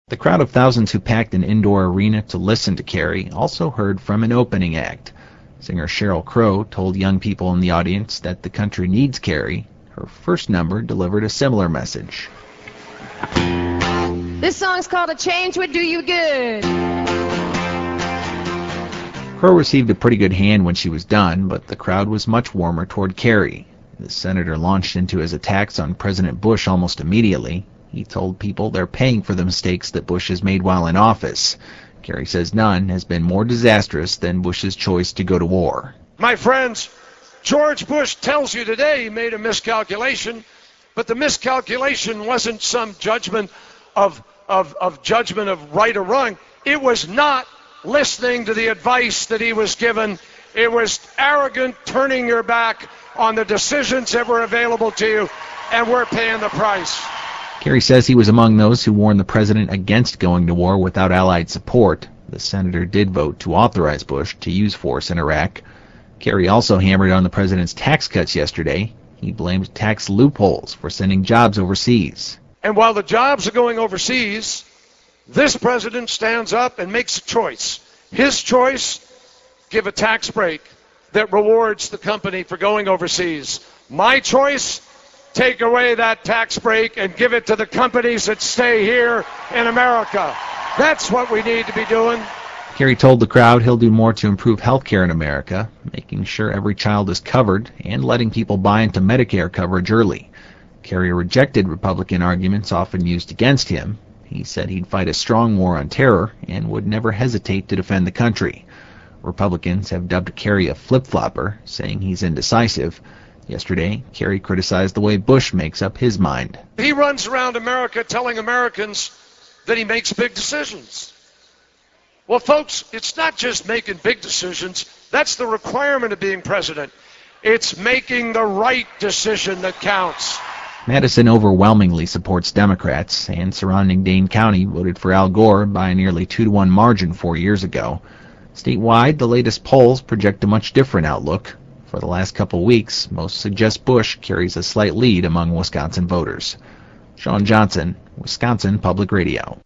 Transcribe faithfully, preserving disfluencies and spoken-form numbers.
The crowd of thousands who packed an indoor arena to listen to Kerry also heard from an opening act. Singer Sheryl Crow told young people in the audience that the country needs Kerry. Her first number delivered a similar message. This song's called A Change Would Do You Good. Crow received a pretty good hand when she was done, but the crowd was much warmer toward Kerry. The senator launched into his attacks on President Bush almost immediately. He told people they're paying for the mistakes that Bush has made while in office. Kerry says none has been more disastrous than Bush's choice to go to war. My friends, George Bush tells you today he made a miscalculation, but the miscalculation wasn't some judgment of, of, of judgment of right or wrong. It was not listening to the advice that he was given. It was arrogant turning your back on the decisions that were available to you, and we're paying the price. Kerry says he was among those who warned the president against going to war without Allied support. The senator did vote to authorize Bush to use force in Iraq. Kerry also hammered on the president's tax cuts yesterday. He blamed tax loopholes for sending jobs overseas. And while the jobs are going overseas, this president stands up and makes a choice. His choice, give a tax break that rewards the company for going overseas. My choice, take away that tax break and give it to the companies that stay here in America. That's what we need to be doing. Kerry told the crowd he'll do more to improve health care in America, making sure every child is covered and letting people buy into Medicare coverage early. Kerry rejected Republican arguments often used against him. He said he'd fight a strong war on terror and would never hesitate to defend the country. Republicans have dubbed Kerry a flip-flopper, saying he's indecisive. Yesterday, Kerry criticized the way Bush makes up his mind. He runs around America telling Americans that he makes big decisions. Well, folks, it's not just making big decisions. That's the requirement of being president. It's making the right decision that counts. Madison overwhelmingly supports Democrats, and surrounding Dane County voted for Al Gore by a nearly two to one margin four years ago. Statewide, the latest polls project a much different outlook. For the last couple weeks, most suggest Bush carries a slight lead among Wisconsin voters. Sean Johnson, Wisconsin Public Radio.